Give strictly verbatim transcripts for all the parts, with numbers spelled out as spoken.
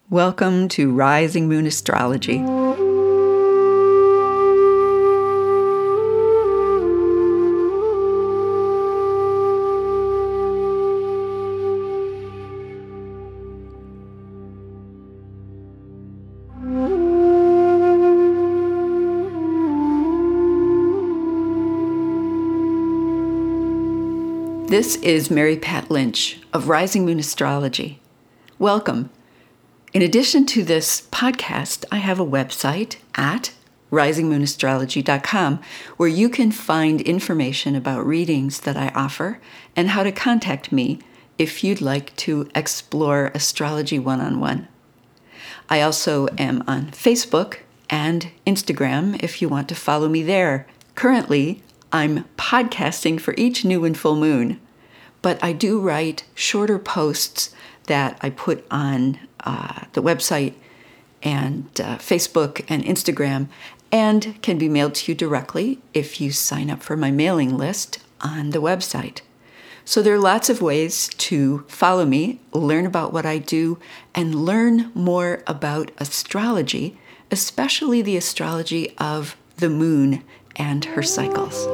Welcome to Rising Moon Astrology. This is Mary Pat Lynch of Rising Moon Astrology. Welcome. In addition to this podcast, I have a website at rising moon astrology dot com where you can find information about readings that I offer and how to contact me if you'd like to explore astrology one-on-one. I also am on Facebook and Instagram if you want to follow me there. Currently, I'm podcasting for each new and full moon, but I do write shorter posts that I put on uh, the website and uh, Facebook and Instagram, and can be mailed to you directly if you sign up for my mailing list on the website. So there are lots of ways to follow me, learn about what I do, and learn more about astrology, especially the astrology of the moon and her cycles.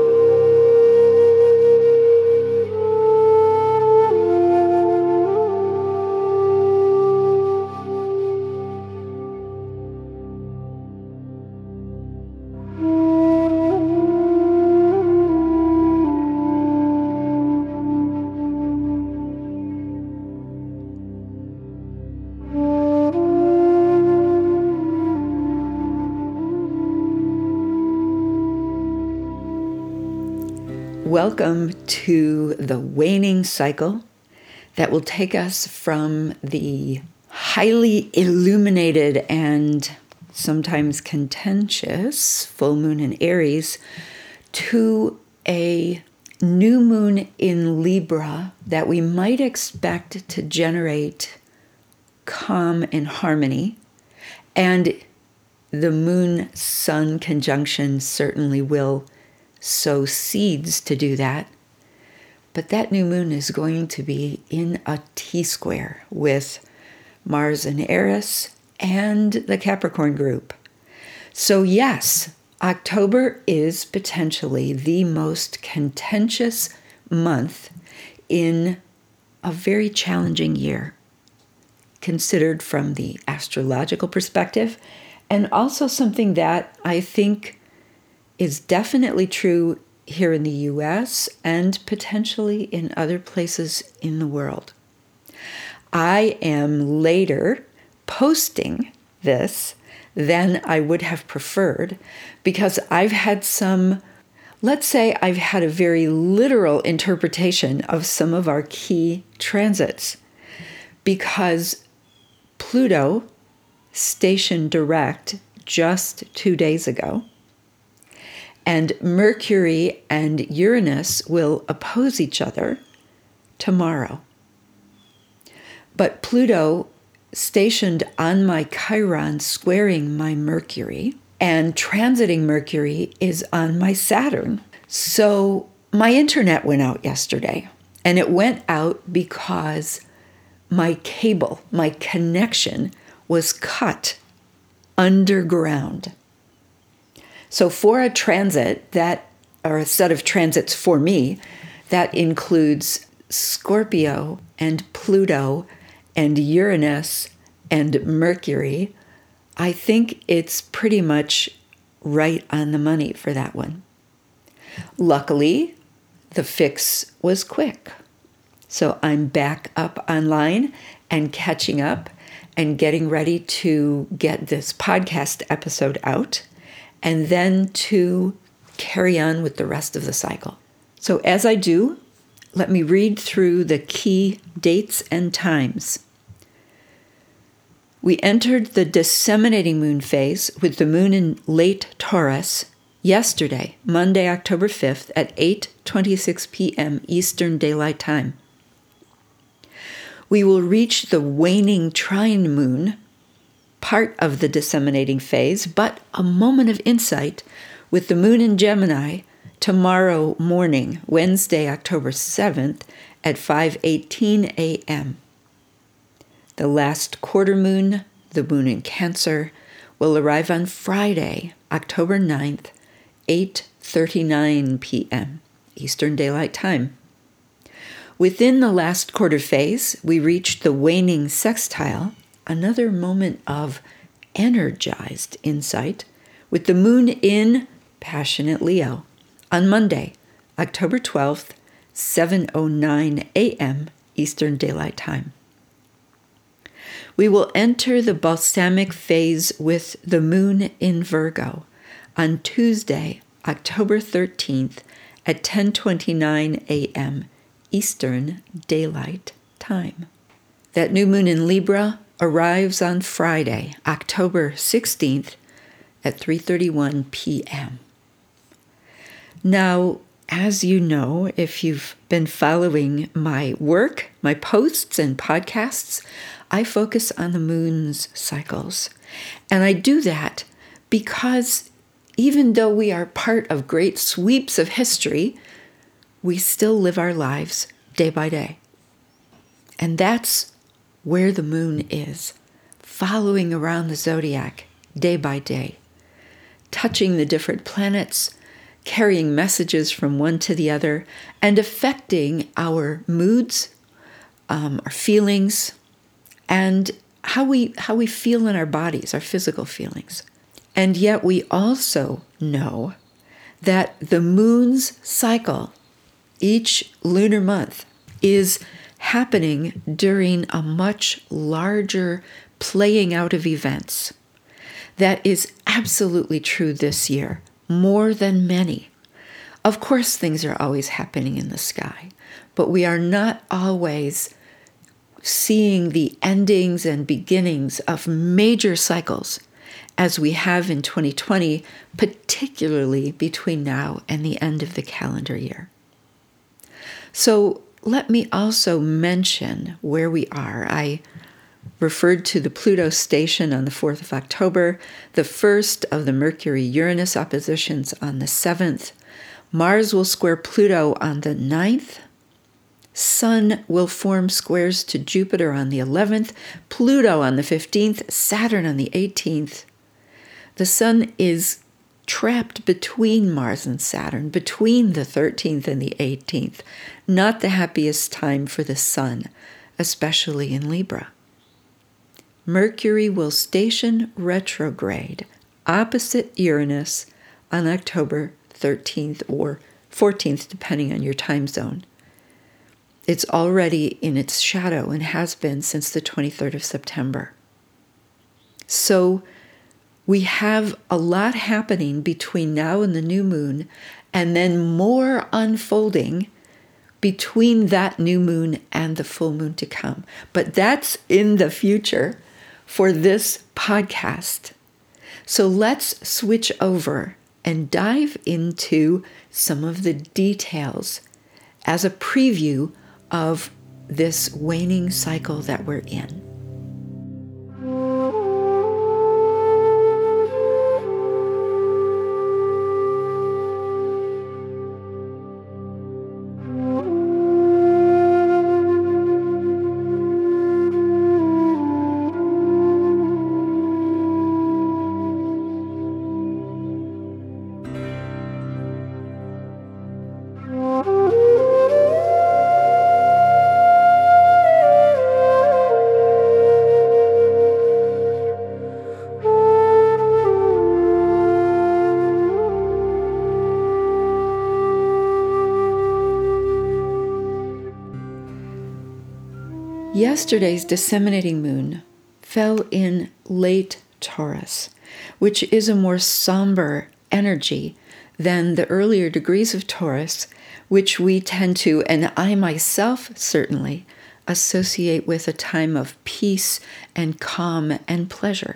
Welcome to the waning cycle that will take us from the highly illuminated and sometimes contentious full moon in Aries to a new moon in Libra that we might expect to generate calm and harmony. And the moon-sun conjunction certainly will sow seeds to do that. But that new moon is going to be in a T-square with Mars and Eris and the Capricorn group. So yes, October is potentially the most contentious month in a very challenging year, considered from the astrological perspective, and also something that I think is definitely true here in the U S and potentially in other places in the world. I am later posting this than I would have preferred because I've had some, let's say I've had a very literal interpretation of some of our key transits because Pluto stationed direct just two days ago, and Mercury and Uranus will oppose each other tomorrow. But Pluto stationed on my Chiron squaring my Mercury and transiting Mercury is on my Saturn. So my internet went out yesterday, and it went out because my cable, my connection was cut underground. So for a transit that, or a set of transits for me, that includes Scorpio and Pluto and Uranus and Mercury, I think it's pretty much right on the money for that one. Luckily, the fix was quick. So I'm back up online and catching up and getting ready to get this podcast episode out, and then to carry on with the rest of the cycle. So as I do, let me read through the key dates and times. We entered the disseminating moon phase with the moon in late Taurus yesterday, Monday, October fifth at eight twenty-six p.m. Eastern Daylight Time. We will reach the waning trine moon, part of the disseminating phase, but a moment of insight with the moon in Gemini tomorrow morning, Wednesday, October seventh at five eighteen a.m. The last quarter moon, the moon in Cancer, will arrive on Friday, October ninth, eight thirty-nine p.m. Eastern Daylight Time. Within the last quarter phase, we reach the waning sextile, another moment of energized insight, with the moon in Passionate Leo on Monday, October twelfth, seven oh nine a.m. Eastern Daylight Time. We will enter the balsamic phase with the moon in Virgo on Tuesday, October thirteenth at ten twenty-nine a.m. Eastern Daylight Time. That new moon in Libra arrives on Friday, October sixteenth at three thirty-one p.m. Now, as you know, if you've been following my work, my posts and podcasts, I focus on the moon's cycles. And I do that because even though we are part of great sweeps of history, we still live our lives day by day. And that's where the moon is, following around the zodiac day by day, touching the different planets, carrying messages from one to the other, and affecting our moods, um, our feelings, and how we how we feel in our bodies, our physical feelings. And yet we also know that the moon's cycle, each lunar month, is happening during a much larger playing out of events. That is absolutely true this year, more than many. Of course, things are always happening in the sky, but we are not always seeing the endings and beginnings of major cycles as we have in twenty twenty, particularly between now and the end of the calendar year. So let me also mention where we are. I referred to the Pluto station on the fourth of October, the first of the Mercury-Uranus oppositions on the seventh. Mars will square Pluto on the ninth. Sun will form squares to Jupiter on the eleventh, Pluto on the fifteenth, Saturn on the eighteenth. The Sun is trapped between Mars and Saturn, between the thirteenth and the eighteenth. Not the happiest time for the Sun, especially in Libra. Mercury will station retrograde opposite Uranus on October thirteenth or fourteenth, depending on your time zone. It's already in its shadow and has been since the twenty-third of September. So we have a lot happening between now and the new moon, and then more unfolding between that new moon and the full moon to come. But that's in the future for this podcast. So let's switch over and dive into some of the details as a preview of this waning cycle that we're in. Yesterday's disseminating moon fell in late Taurus, which is a more somber energy than the earlier degrees of Taurus, which we tend to, and I myself certainly, associate with a time of peace and calm and pleasure.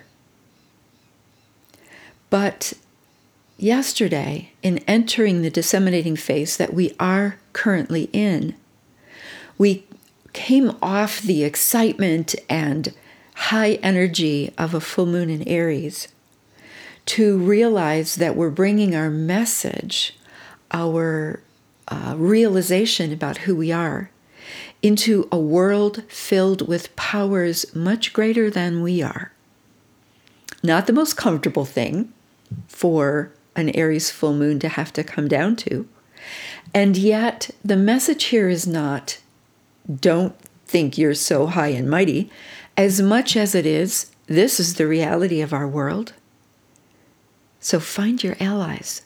But yesterday, in entering the disseminating phase that we are currently in, we came off the excitement and high energy of a full moon in Aries to realize that we're bringing our message, our uh, realization about who we are, into a world filled with powers much greater than we are. Not the most comfortable thing for an Aries full moon to have to come down to. And yet the message here is not, don't think you're so high and mighty, as much as it is, this is the reality of our world. So find your allies.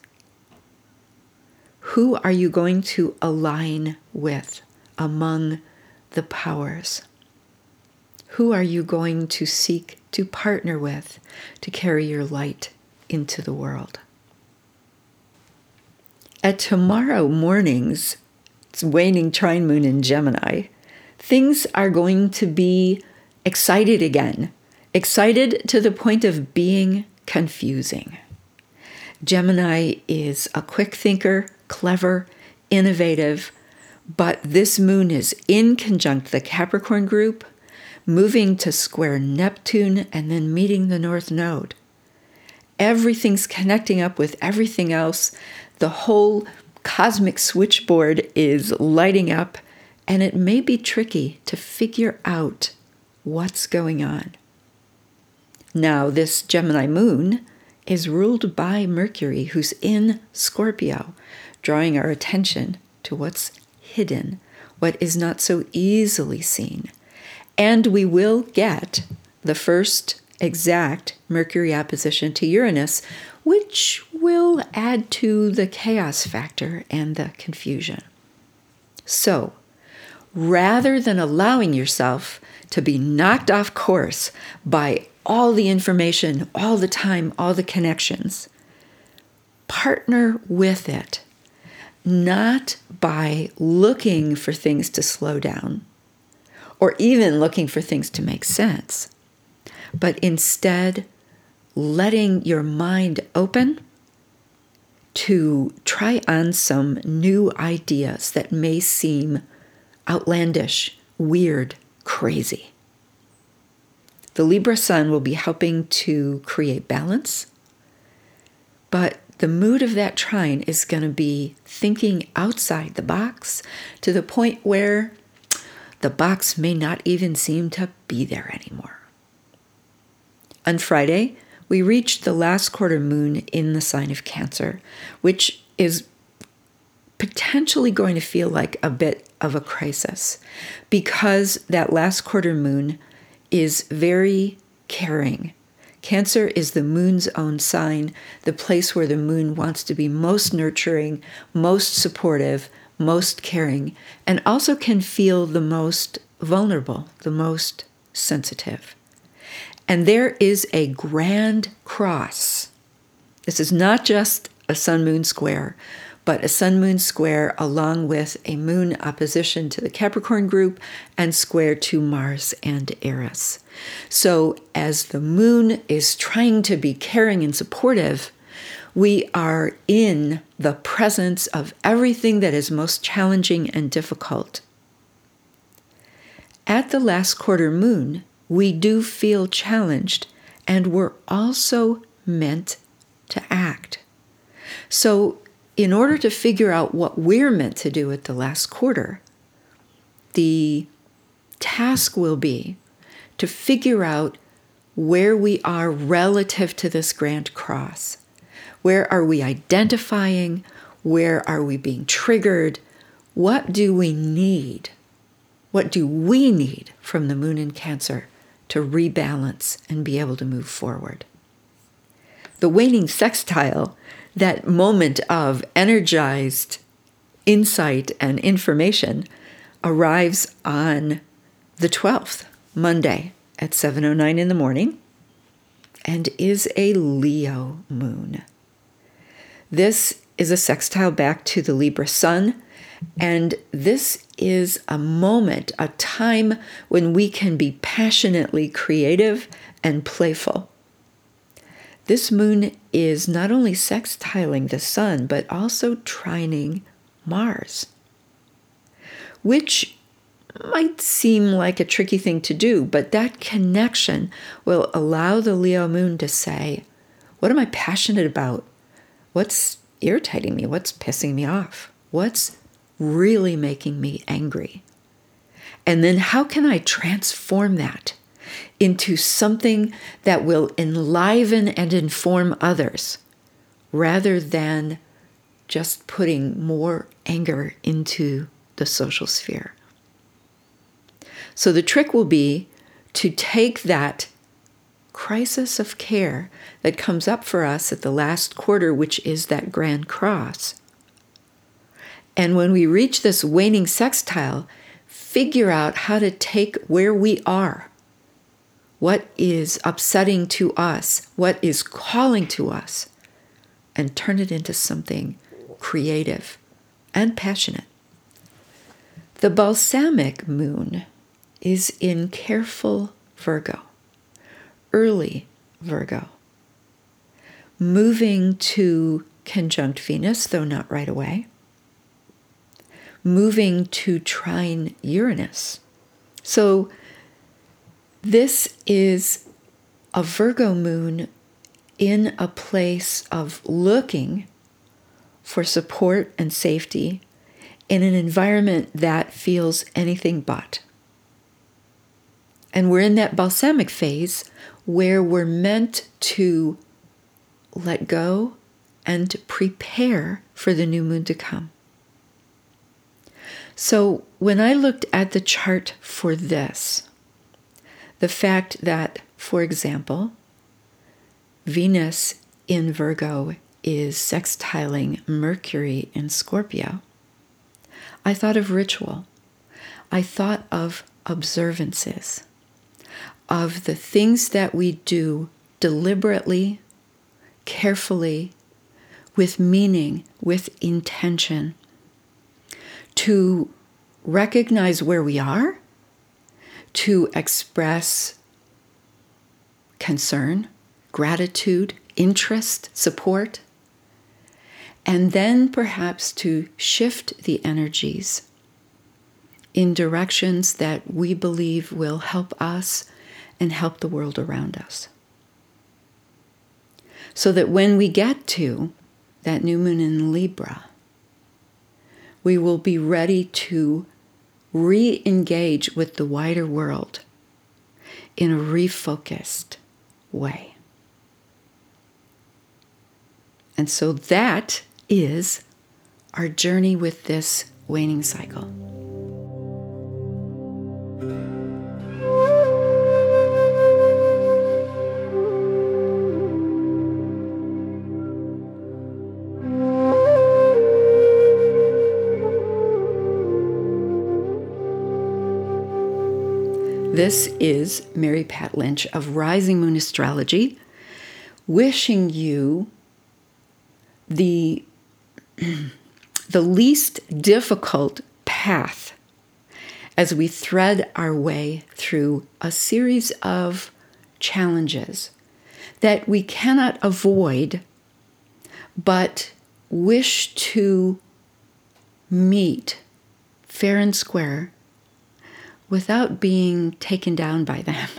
Who are you going to align with among the powers? Who are you going to seek to partner with to carry your light into the world? At tomorrow morning's waning trine moon in Gemini, things are going to be excited again, excited to the point of being confusing. Gemini is a quick thinker, clever, innovative, but this moon is in conjunct the Capricorn group, moving to square Neptune and then meeting the North Node. Everything's connecting up with everything else. The whole cosmic switchboard is lighting up, and it may be tricky to figure out what's going on. Now, this Gemini moon is ruled by Mercury, who's in Scorpio, drawing our attention to what's hidden, what is not so easily seen. And we will get the first exact Mercury opposition to Uranus, which will add to the chaos factor and the confusion. So, rather than allowing yourself to be knocked off course by all the information, all the time, all the connections, partner with it, not by looking for things to slow down or even looking for things to make sense, but instead letting your mind open to try on some new ideas that may seem outlandish, weird, crazy. The Libra sun will be helping to create balance, but the mood of that trine is going to be thinking outside the box to the point where the box may not even seem to be there anymore. On Friday, we reached the last quarter moon in the sign of Cancer, which is potentially going to feel like a bit of a crisis because that last quarter moon is very caring. Cancer is the moon's own sign, the place where the moon wants to be most nurturing, most supportive, most caring, and also can feel the most vulnerable, the most sensitive. And there is a grand cross. This is not just a sun-moon square, but a sun-moon square along with a moon opposition to the Capricorn group and square to Mars and Eris. So as the moon is trying to be caring and supportive, we are in the presence of everything that is most challenging and difficult. At the last quarter moon, we do feel challenged, and we're also meant to act. So in order to figure out what we're meant to do at the last quarter, the task will be to figure out where we are relative to this grand cross. Where are we identifying? Where are we being triggered? What do we need? What do we need from the moon in Cancer to rebalance and be able to move forward? The waning sextile, that moment of energized insight and information, arrives on the twelfth, Monday at seven oh nine in the morning, and is a Leo moon. This is a sextile back to the Libra sun, and this is a moment, a time when we can be passionately creative and playful. This moon is not only sextiling the sun, but also trining Mars, which might seem like a tricky thing to do, but that connection will allow the Leo moon to say, what am I passionate about? What's irritating me? What's pissing me off? What's really making me angry? And then how can I transform that into something that will enliven and inform others rather than just putting more anger into the social sphere? So the trick will be to take that crisis of care that comes up for us at the last quarter, which is that grand cross. And when we reach this waning sextile, figure out how to take where we are, what is upsetting to us, what is calling to us, and turn it into something creative and passionate. The balsamic moon is in careful Virgo, early Virgo, moving to conjunct Venus, though not right away, moving to trine Uranus. So this is a Virgo moon in a place of looking for support and safety in an environment that feels anything but. And we're in that balsamic phase where we're meant to let go and prepare for the new moon to come. So when I looked at the chart for this, the fact that, for example, Venus in Virgo is sextiling Mercury in Scorpio, I thought of ritual. I thought of observances, of the things that we do deliberately, carefully, with meaning, with intention, to recognize where we are, to express concern, gratitude, interest, support, and then perhaps to shift the energies in directions that we believe will help us and help the world around us. So that when we get to that new moon in Libra, we will be ready to re-engage with the wider world in a refocused way. And so that is our journey with this waning cycle. This is Mary Pat Lynch of Rising Moon Astrology, wishing you the, the least difficult path as we thread our way through a series of challenges that we cannot avoid, but wish to meet fair and square without being taken down by them.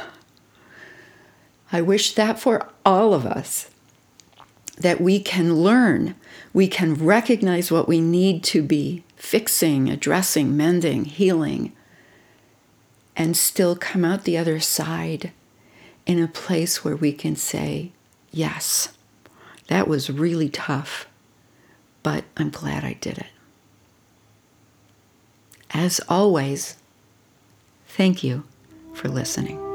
I wish that for all of us, that we can learn, we can recognize what we need to be fixing, addressing, mending, healing, and still come out the other side in a place where we can say, yes, that was really tough, but I'm glad I did it. As always, thank you for listening.